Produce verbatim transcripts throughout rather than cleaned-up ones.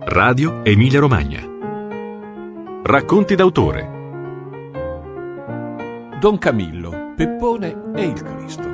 Radio Emilia Romagna. Racconti d'autore. Don Camillo, Peppone e il Cristo.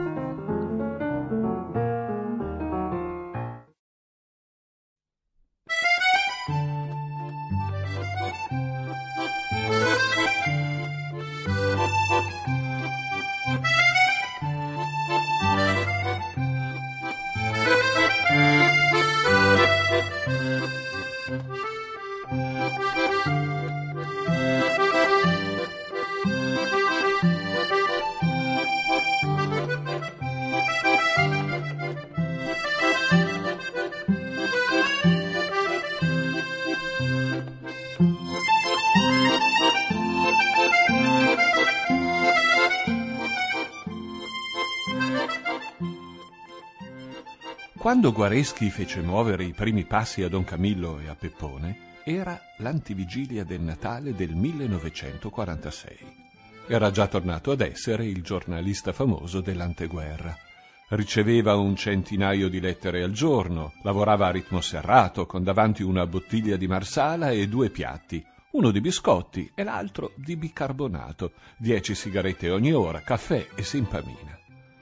Quando Guareschi fece muovere i primi passi a Don Camillo e a Peppone, era l'antivigilia del Natale del millenovecentoquarantasei. Era già tornato ad essere il giornalista famoso dell'anteguerra. Riceveva un centinaio di lettere al giorno, lavorava a ritmo serrato, con davanti una bottiglia di Marsala e due piatti, uno di biscotti e l'altro di bicarbonato, dieci sigarette ogni ora, caffè e simpamina.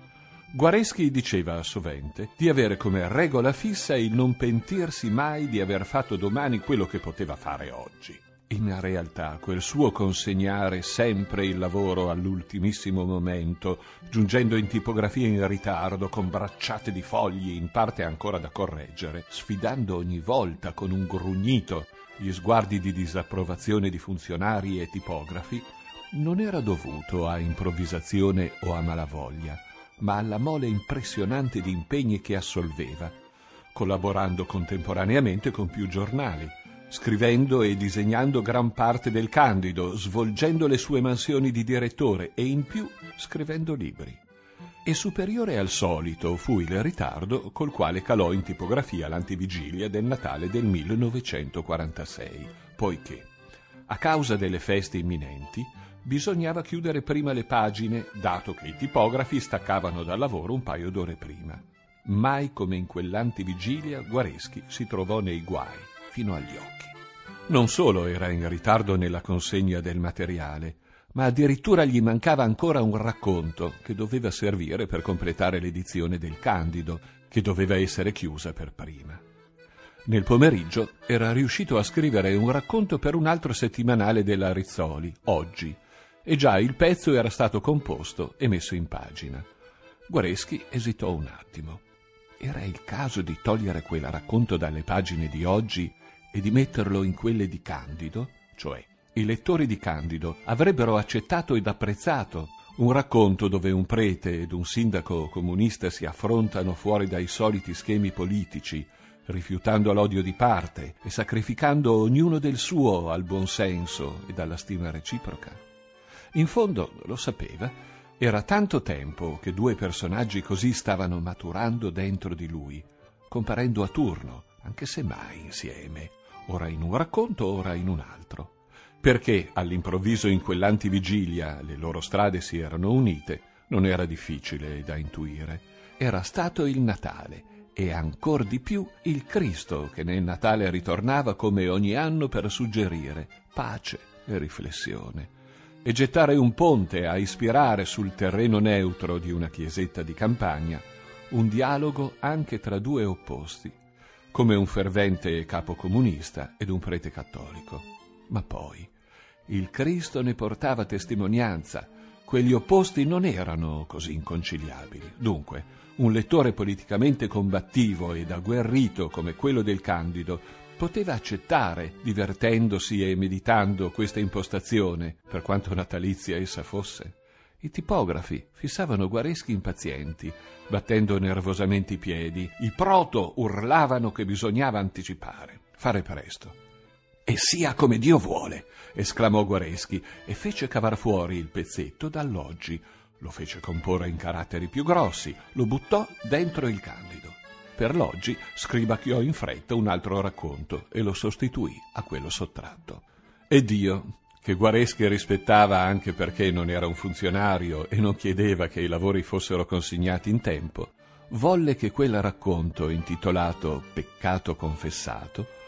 Guareschi diceva sovente di avere come regola fissa il non pentirsi mai di aver fatto domani quello che poteva fare oggi. In realtà quel suo consegnare sempre il lavoro all'ultimissimo momento, giungendo in tipografia in ritardo con bracciate di fogli in parte ancora da correggere, sfidando ogni volta con un grugnito gli sguardi di disapprovazione di funzionari e tipografi, non era dovuto a improvvisazione o a malavoglia, ma alla mole impressionante di impegni che assolveva, collaborando contemporaneamente con più giornali, scrivendo e disegnando gran parte del Candido, svolgendo le sue mansioni di direttore e in più scrivendo libri. E superiore al solito fu il ritardo col quale calò in tipografia l'antivigilia del Natale del millenovecentoquarantasei, poiché, a causa delle feste imminenti, bisognava chiudere prima le pagine, dato che i tipografi staccavano dal lavoro un paio d'ore prima. Mai come in quell'antivigilia Guareschi si trovò nei guai, fino agli occhi. Non solo era in ritardo nella consegna del materiale, ma addirittura gli mancava ancora un racconto che doveva servire per completare l'edizione del Candido, che doveva essere chiusa per prima. Nel pomeriggio era riuscito a scrivere un racconto per un altro settimanale della Rizzoli, Oggi, e già il pezzo era stato composto e messo in pagina. Guareschi esitò un attimo. Era il caso di togliere quel racconto dalle pagine di Oggi e di metterlo in quelle di Candido? Cioè, i lettori di Candido avrebbero accettato ed apprezzato un racconto dove un prete ed un sindaco comunista si affrontano fuori dai soliti schemi politici, rifiutando l'odio di parte e sacrificando ognuno del suo al buon senso ed alla stima reciproca? In fondo, lo sapeva, era tanto tempo che due personaggi così stavano maturando dentro di lui, comparendo a turno, anche se mai insieme, ora in un racconto, ora in un altro. Perché all'improvviso in quell'antivigilia le loro strade si erano unite, non era difficile da intuire. Era stato il Natale e ancor di più il Cristo che nel Natale ritornava come ogni anno per suggerire pace e riflessione e gettare un ponte a ispirare sul terreno neutro di una chiesetta di campagna un dialogo anche tra due opposti, come un fervente capo comunista ed un prete cattolico. Ma poi il Cristo ne portava testimonianza, quegli opposti non erano così inconciliabili. Dunque, un lettore politicamente combattivo ed agguerrito come quello del Candido poteva accettare, divertendosi e meditando, questa impostazione, per quanto natalizia essa fosse. I tipografi fissavano Guareschi impazienti, battendo nervosamente i piedi. I proto urlavano che bisognava anticipare, fare presto. «E sia come Dio vuole!» esclamò Guareschi e fece cavar fuori il pezzetto dall'Oggi. Lo fece comporre in caratteri più grossi, lo buttò dentro il Candido. Per l'Oggi scribacchiò in fretta un altro racconto e lo sostituì a quello sottratto. E Dio, che Guareschi rispettava anche perché non era un funzionario e non chiedeva che i lavori fossero consegnati in tempo, volle che quel racconto intitolato Peccato confessato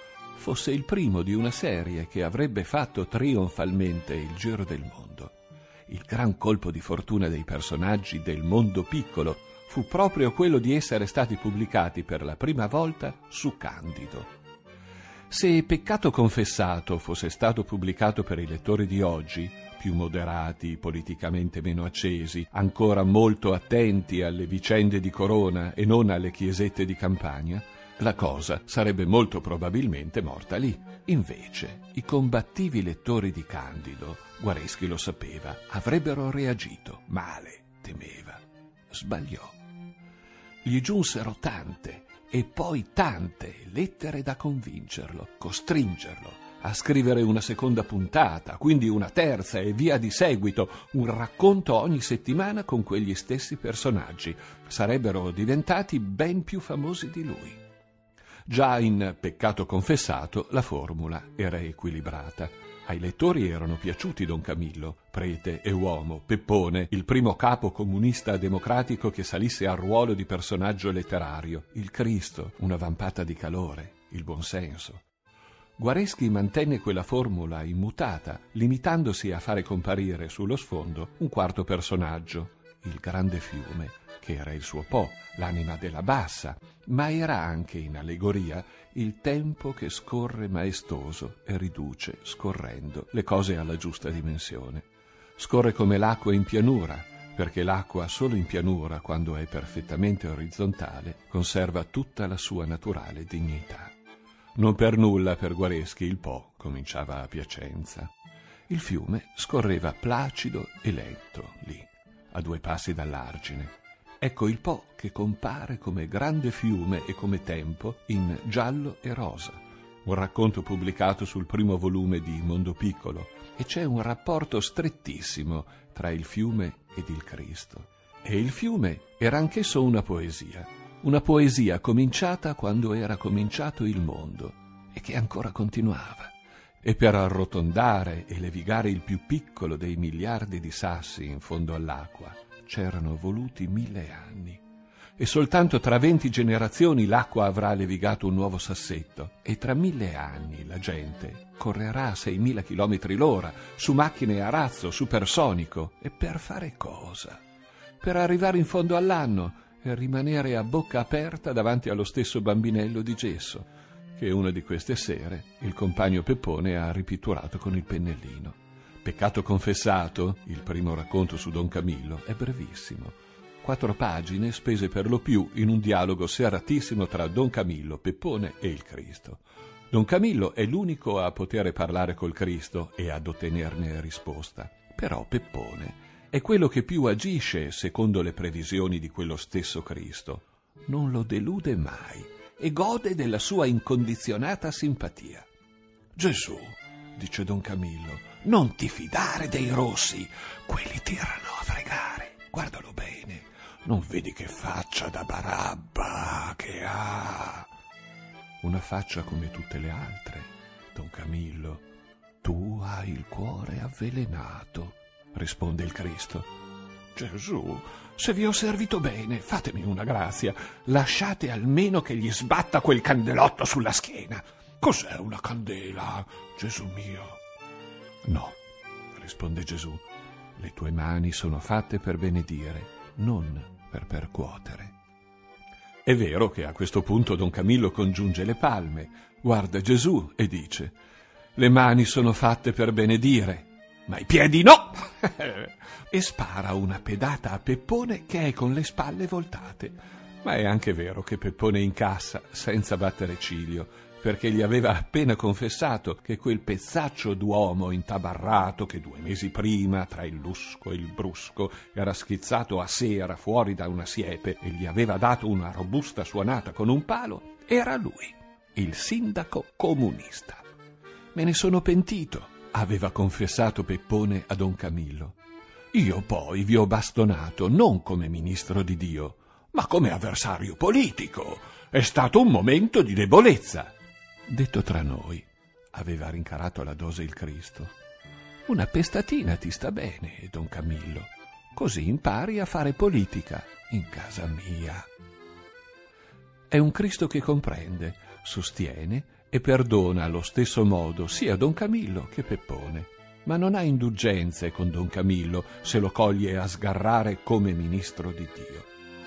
fosse il primo di una serie che avrebbe fatto trionfalmente il giro del mondo. Il gran colpo di fortuna dei personaggi del mondo piccolo fu proprio quello di essere stati pubblicati per la prima volta su Candido. Se Peccato confessato fosse stato pubblicato per i lettori di oggi, più moderati, politicamente meno accesi, ancora molto attenti alle vicende di Corona e non alle chiesette di campagna, la cosa sarebbe molto probabilmente morta lì. Invece, i combattivi lettori di Candido, Guareschi lo sapeva, avrebbero reagito male, temeva. Sbagliò. Gli giunsero tante e poi tante lettere da convincerlo, costringerlo a scrivere una seconda puntata, quindi una terza e via di seguito, un racconto ogni settimana con quegli stessi personaggi. Sarebbero diventati ben più famosi di lui. Già in Peccato confessato la formula era equilibrata. Ai lettori erano piaciuti Don Camillo, prete e uomo, Peppone, il primo capo comunista democratico che salisse al ruolo di personaggio letterario, il Cristo, una vampata di calore, il buonsenso. Guareschi mantenne quella formula immutata, limitandosi a fare comparire sullo sfondo un quarto personaggio, il grande fiume, che era il suo Po, l'anima della bassa, ma era anche in allegoria il tempo che scorre maestoso e riduce, scorrendo, le cose alla giusta dimensione. Scorre come l'acqua in pianura, perché l'acqua solo in pianura, quando è perfettamente orizzontale, conserva tutta la sua naturale dignità. Non per nulla per Guareschi il Po cominciava a Piacenza. Il fiume scorreva placido e lento lì, a due passi dall'argine. Ecco il Po che compare come grande fiume e come tempo in Giallo e Rosa, un racconto pubblicato sul primo volume di Mondo Piccolo, e c'è un rapporto strettissimo tra il fiume ed il Cristo. E il fiume era anch'esso una poesia, una poesia cominciata quando era cominciato il mondo e che ancora continuava. E per arrotondare e levigare il più piccolo dei miliardi di sassi in fondo all'acqua c'erano voluti mille anni. E soltanto tra venti generazioni l'acqua avrà levigato un nuovo sassetto, e tra mille anni la gente correrà a seimila chilometri l'ora, su macchine a razzo supersonico. E per fare cosa? Per arrivare in fondo all'anno e rimanere a bocca aperta davanti allo stesso bambinello di gesso, che una di queste sere il compagno Peppone ha ripitturato con il pennellino. Peccato confessato, il primo racconto su Don Camillo, è brevissimo. Quattro pagine spese per lo più in un dialogo serratissimo tra Don Camillo, Peppone e il Cristo. Don Camillo è l'unico a poter parlare col Cristo e ad ottenerne risposta. Però Peppone è quello che più agisce secondo le previsioni di quello stesso Cristo. Non lo delude mai e gode della sua incondizionata simpatia. «Gesù», dice Don Camillo, «non ti fidare dei rossi, quelli tirano a fregare. Guardalo bene, non vedi che faccia da Barabba che ha?» «Una faccia come tutte le altre, Don Camillo. Tu hai il cuore avvelenato», risponde il Cristo. «Gesù, se vi ho servito bene, fatemi una grazia. Lasciate almeno che gli sbatta quel candelotto sulla schiena». «Cos'è una candela, Gesù mio?» «No», risponde Gesù, «le tue mani sono fatte per benedire, non per percuotere». È vero che a questo punto Don Camillo congiunge le palme, guarda Gesù e dice: «Le mani sono fatte per benedire, ma i piedi no!» e spara una pedata a Peppone che è con le spalle voltate. Ma è anche vero che Peppone incassa senza battere ciglio, perché gli aveva appena confessato che quel pezzaccio d'uomo intabarrato che due mesi prima, tra il lusco e il brusco, era schizzato a sera fuori da una siepe e gli aveva dato una robusta suonata con un palo, era lui, il sindaco comunista. «Me ne sono pentito», aveva confessato Peppone a Don Camillo. «Io poi vi ho bastonato non come ministro di Dio, ma come avversario politico. È stato un momento di debolezza». Detto tra noi, aveva rincarato la dose il Cristo, «una pestatina ti sta bene, Don Camillo, così impari a fare politica in casa mia». È un Cristo che comprende, sostiene e perdona allo stesso modo sia Don Camillo che Peppone, ma non ha indulgenze con Don Camillo se lo coglie a sgarrare come ministro di Dio.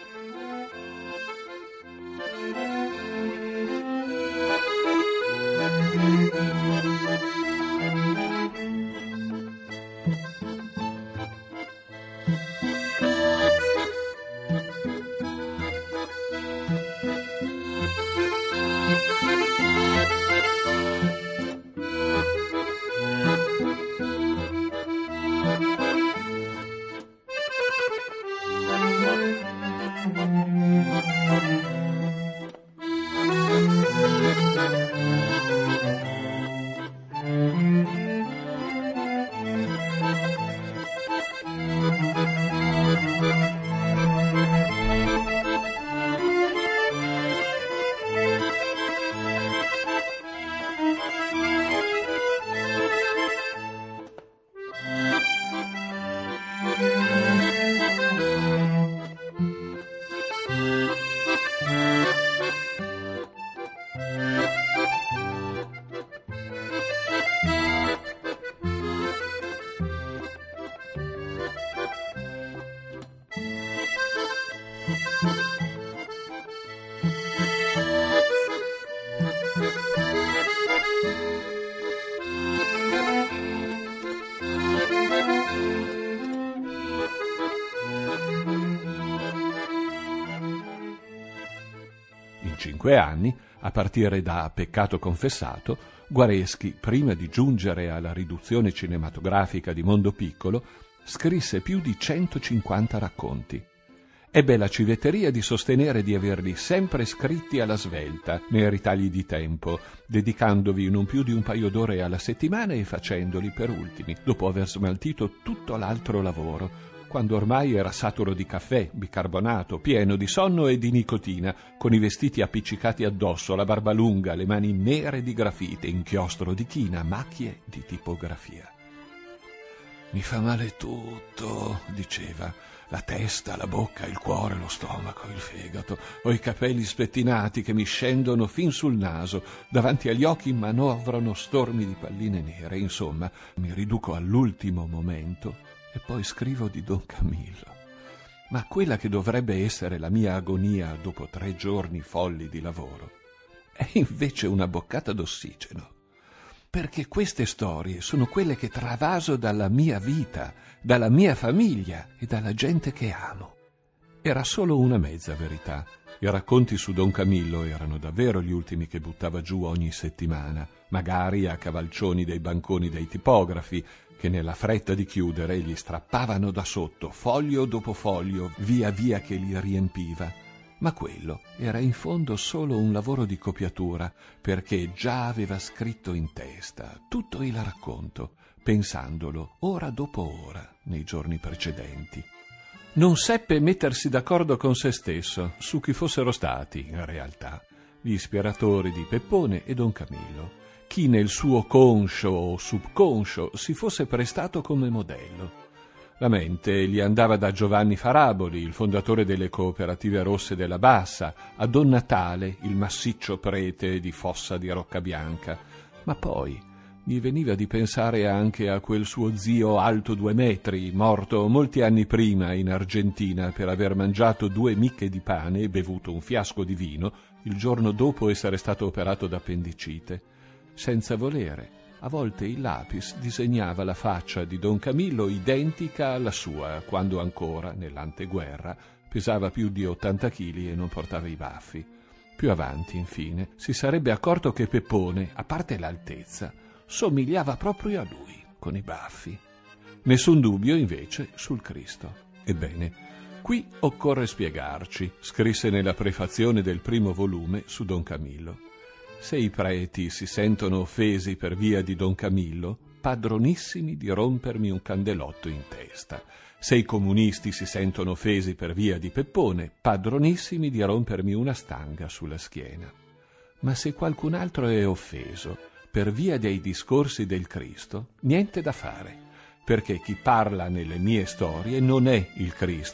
In cinque anni, a partire da Peccato confessato, Guareschi, prima di giungere alla riduzione cinematografica di Mondo Piccolo, scrisse più di centocinquanta racconti. Ebbe la civetteria di sostenere di averli sempre scritti alla svelta, nei ritagli di tempo, dedicandovi non più di un paio d'ore alla settimana e facendoli per ultimi, dopo aver smaltito tutto l'altro lavoro, quando ormai era saturo di caffè, bicarbonato, pieno di sonno e di nicotina, con i vestiti appiccicati addosso, la barba lunga, le mani nere di grafite, inchiostro di china, macchie di tipografia. «Mi fa male tutto», diceva, «la testa, la bocca, il cuore, lo stomaco, il fegato, ho i capelli spettinati che mi scendono fin sul naso, davanti agli occhi manovrano stormi di palline nere, insomma, mi riduco all'ultimo momento e poi scrivo di Don Camillo. Ma quella che dovrebbe essere la mia agonia dopo tre giorni folli di lavoro è invece una boccata d'ossigeno, perché queste storie sono quelle che travaso dalla mia vita, dalla mia famiglia e dalla gente che amo. Era solo una mezza verità. I racconti su Don Camillo erano davvero gli ultimi che buttava giù ogni settimana, magari a cavalcioni dei banconi dei tipografi, che nella fretta di chiudere gli strappavano da sotto foglio dopo foglio, via via che li riempiva. Ma quello era in fondo solo un lavoro di copiatura, perché già aveva scritto in testa tutto il racconto, pensandolo ora dopo ora nei giorni precedenti. Non seppe mettersi d'accordo con se stesso su chi fossero stati, in realtà, gli ispiratori di Peppone e Don Camillo, chi nel suo conscio o subconscio si fosse prestato come modello. La mente gli andava da Giovanni Faraboli, il fondatore delle cooperative rosse della Bassa, a Don Natale, il massiccio prete di Fossa di Roccabianca, ma poi gli veniva di pensare anche a quel suo zio alto due metri, morto molti anni prima in Argentina per aver mangiato due micche di pane e bevuto un fiasco di vino il giorno dopo essere stato operato d'appendicite. Senza volere, a volte il lapis disegnava la faccia di Don Camillo identica alla sua, quando ancora, nell'anteguerra, pesava più di ottanta chili e non portava i baffi. Più avanti, infine, si sarebbe accorto che Peppone, a parte l'altezza, somigliava proprio a lui, con i baffi. Nessun dubbio, invece, sul Cristo. Ebbene, qui occorre spiegarci, scrisse nella prefazione del primo volume su Don Camillo. Se i preti si sentono offesi per via di Don Camillo, padronissimi di rompermi un candelotto in testa. Se i comunisti si sentono offesi per via di Peppone, padronissimi di rompermi una stanga sulla schiena. Ma se qualcun altro è offeso per via dei discorsi del Cristo, niente da fare, perché chi parla nelle mie storie non è il Cristo,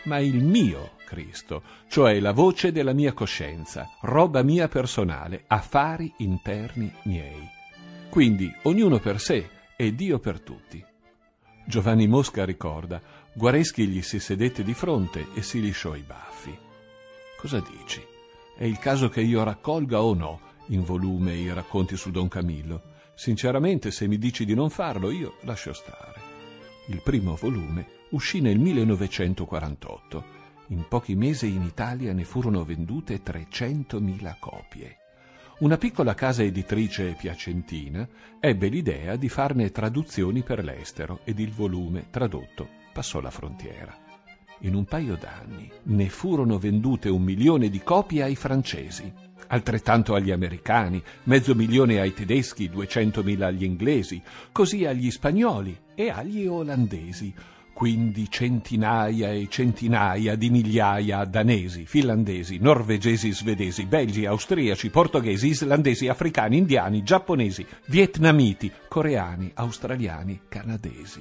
ma il mio Cristo, cioè la voce della mia coscienza, roba mia personale, affari interni miei. Quindi ognuno per sé e Dio per tutti. Giovanni Mosca ricorda: Guareschi gli si sedette di fronte e si lisciò i baffi. Cosa dici? È il caso che io raccolga o no in volume i racconti su Don Camillo? Sinceramente, se mi dici di non farlo, io lascio stare. Il primo volume uscì nel millenovecentoquarantotto. In pochi mesi in Italia ne furono vendute trecentomila copie. Una piccola casa editrice piacentina ebbe l'idea di farne traduzioni per l'estero ed il volume, tradotto, passò la frontiera. In un paio d'anni ne furono vendute un milione di copie ai francesi, altrettanto agli americani, mezzo milione ai tedeschi, duecentomila agli inglesi, così agli spagnoli e agli olandesi, quindi centinaia e centinaia di migliaia danesi, finlandesi, norvegesi, svedesi, belgi, austriaci, portoghesi, islandesi, africani, indiani, giapponesi, vietnamiti, coreani, australiani, canadesi.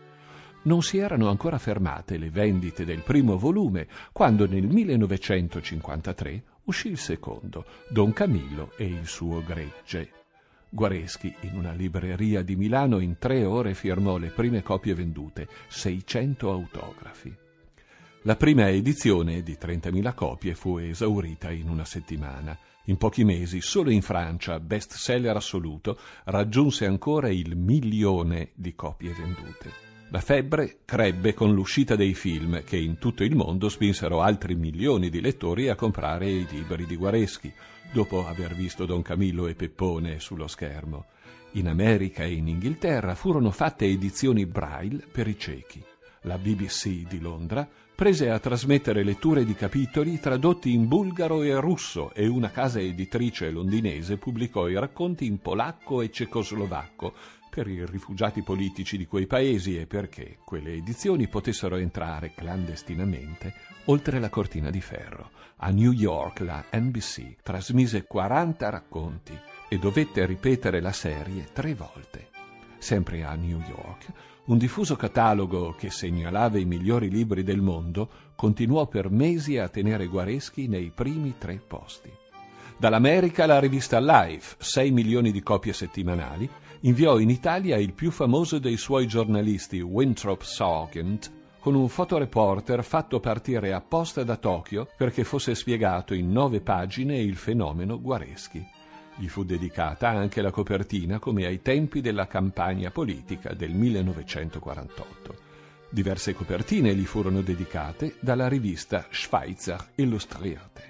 Non si erano ancora fermate le vendite del primo volume quando nel millenovecentocinquantatré uscì il secondo, Don Camillo e il suo gregge. Guareschi, in una libreria di Milano, in tre ore firmò le prime copie vendute, seicento autografi. La prima edizione, di trentamila copie, fu esaurita in una settimana. In pochi mesi, solo in Francia, best seller assoluto, raggiunse ancora il milione di copie vendute. La febbre crebbe con l'uscita dei film, che in tutto il mondo spinsero altri milioni di lettori a comprare i libri di Guareschi, dopo aver visto Don Camillo e Peppone sullo schermo. In America e in Inghilterra furono fatte edizioni Braille per i ciechi. La B B C di Londra prese a trasmettere letture di capitoli tradotti in bulgaro e russo e una casa editrice londinese pubblicò i racconti in polacco e cecoslovacco per i rifugiati politici di quei paesi e perché quelle edizioni potessero entrare clandestinamente oltre la cortina di ferro. A New York la N B C trasmise quaranta racconti e dovette ripetere la serie tre volte. Sempre a New York, un diffuso catalogo che segnalava i migliori libri del mondo continuò per mesi a tenere Guareschi nei primi tre posti. Dall'America la rivista Life, sei milioni di copie settimanali, inviò in Italia il più famoso dei suoi giornalisti, Winthrop Sargent, con un fotoreporter fatto partire apposta da Tokyo perché fosse spiegato in nove pagine il fenomeno Guareschi. Gli fu dedicata anche la copertina come ai tempi della campagna politica del millenovecentoquarantotto. Diverse copertine gli furono dedicate dalla rivista Schweizer Illustrierte.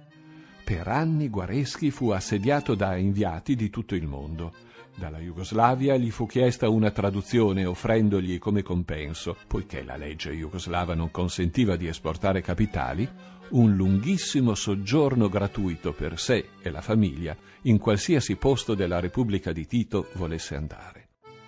Per anni Guareschi fu assediato da inviati di tutto il mondo. Dalla Jugoslavia gli fu chiesta una traduzione offrendogli come compenso, poiché la legge jugoslava non consentiva di esportare capitali, un lunghissimo soggiorno gratuito per sé e la famiglia in qualsiasi posto della Repubblica di Tito volesse andare.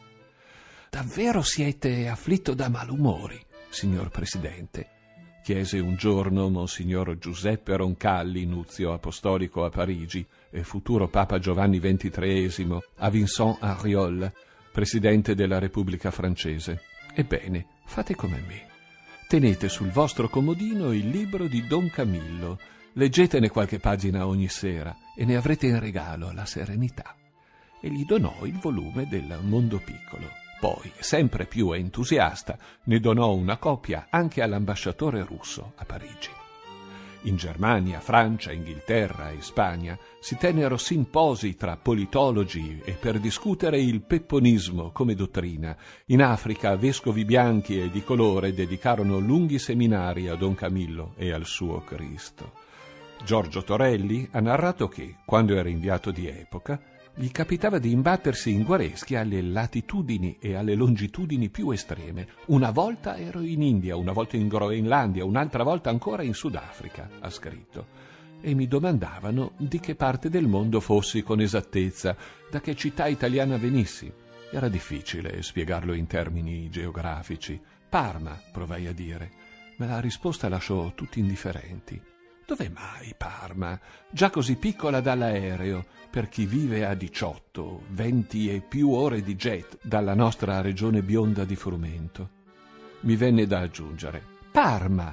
«Davvero siete afflitto da malumori, signor Presidente?» chiese un giorno Monsignor Giuseppe Roncalli, nunzio apostolico a Parigi e futuro Papa Giovanni ventitreesimo, a Vincent Auriol, presidente della Repubblica francese. «Ebbene, fate come me. Tenete sul vostro comodino il libro di Don Camillo, leggetene qualche pagina ogni sera e ne avrete in regalo la serenità». E gli donò il volume del Mondo Piccolo. Poi, sempre più entusiasta, ne donò una copia anche all'ambasciatore russo a Parigi. In Germania, Francia, Inghilterra e Spagna si tennero simposi tra politologi e per discutere il pepponismo come dottrina. In Africa vescovi bianchi e di colore dedicarono lunghi seminari a Don Camillo e al suo Cristo. Giorgio Torelli ha narrato che, quando era inviato di epoca, gli capitava di imbattersi in Guareschi alle latitudini e alle longitudini più estreme. Una volta ero in India, una volta in Groenlandia, un'altra volta ancora in Sudafrica, ha scritto. E mi domandavano di che parte del mondo fossi con esattezza, da che città italiana venissi. Era difficile spiegarlo in termini geografici. Parma, provai a dire, ma la risposta lasciò tutti indifferenti. Dove mai Parma? Già così piccola dall'aereo, per chi vive a diciotto, venti e più ore di jet dalla nostra regione bionda di frumento. Mi venne da aggiungere: Parma!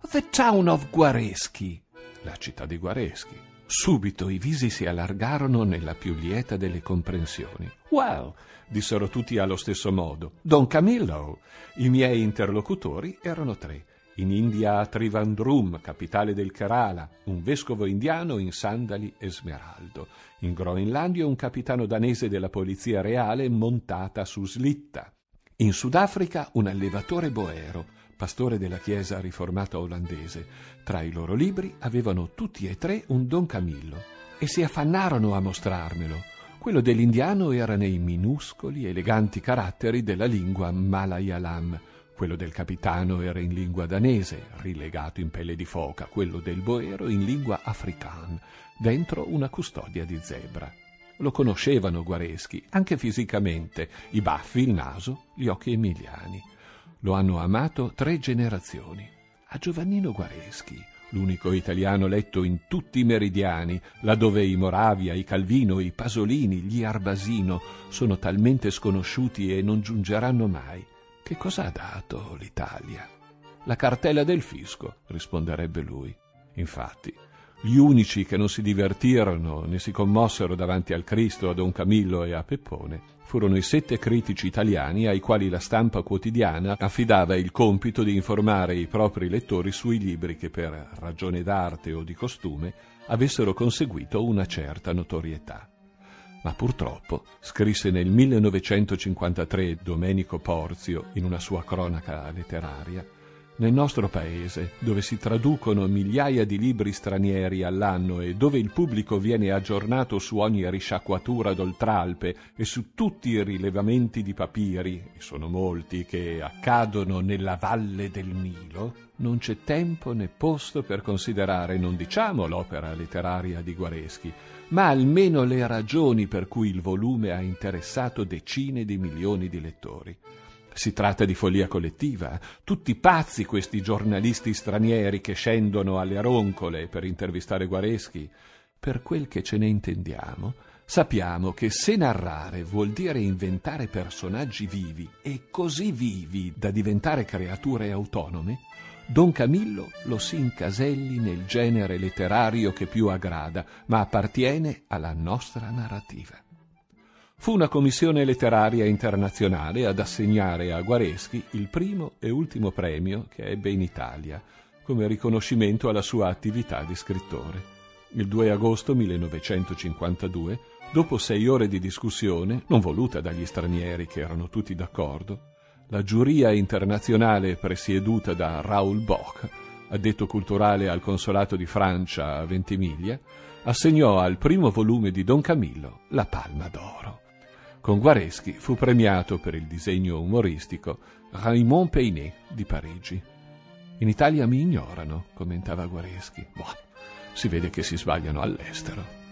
The town of Guareschi, la città di Guareschi. Subito i visi si allargarono nella più lieta delle comprensioni. Well, dissero tutti allo stesso modo. Don Camillo. I miei interlocutori erano tre. In India a Trivandrum, capitale del Kerala, un vescovo indiano in sandali e smeraldo. In Groenlandia un capitano danese della polizia reale montata su slitta. In Sudafrica un allevatore boero, pastore della chiesa riformata olandese. Tra i loro libri avevano tutti e tre un Don Camillo e si affannarono a mostrarmelo. Quello dell'indiano era nei minuscoli, eleganti caratteri della lingua Malayalam. Quello del capitano era in lingua danese, rilegato in pelle di foca, quello del boero in lingua afrikaans, dentro una custodia di zebra. Lo conoscevano Guareschi, anche fisicamente, i baffi, il naso, gli occhi emiliani. Lo hanno amato tre generazioni. A Giovannino Guareschi, l'unico italiano letto in tutti i meridiani, laddove i Moravia, i Calvino, i Pasolini, gli Arbasino sono talmente sconosciuti e non giungeranno mai. Che cosa ha dato l'Italia? La cartella del fisco, risponderebbe lui. Infatti, gli unici che non si divertirono né si commossero davanti al Cristo, a Don Camillo e a Peppone furono i sette critici italiani ai quali la stampa quotidiana affidava il compito di informare i propri lettori sui libri che per ragione d'arte o di costume avessero conseguito una certa notorietà. Ma purtroppo, scrisse nel millenovecentocinquantatré Domenico Porzio in una sua cronaca letteraria, nel nostro paese, dove si traducono migliaia di libri stranieri all'anno e dove il pubblico viene aggiornato su ogni risciacquatura d'oltralpe e su tutti i rilevamenti di papiri, e sono molti, che accadono nella valle del Nilo, non c'è tempo né posto per considerare, non diciamo l'opera letteraria di Guareschi, ma almeno le ragioni per cui il volume ha interessato decine di milioni di lettori. Si tratta di follia collettiva, tutti pazzi questi giornalisti stranieri che scendono alle roncole per intervistare Guareschi. Per quel che ce ne intendiamo, sappiamo che se narrare vuol dire inventare personaggi vivi e così vivi da diventare creature autonome, Don Camillo lo si incaselli nel genere letterario che più aggrada, ma appartiene alla nostra narrativa. Fu una commissione letteraria internazionale ad assegnare a Guareschi il primo e ultimo premio che ebbe in Italia, come riconoscimento alla sua attività di scrittore. Il due agosto millenovecentocinquantadue, dopo sei ore di discussione, non voluta dagli stranieri che erano tutti d'accordo, la giuria internazionale presieduta da Raoul Bock, addetto culturale al consolato di Francia a Ventimiglia, assegnò al primo volume di Don Camillo la Palma d'Oro. Con Guareschi fu premiato per il disegno umoristico Raymond Peinet di Parigi. In Italia mi ignorano, commentava Guareschi. Boh, si vede che si sbagliano all'estero.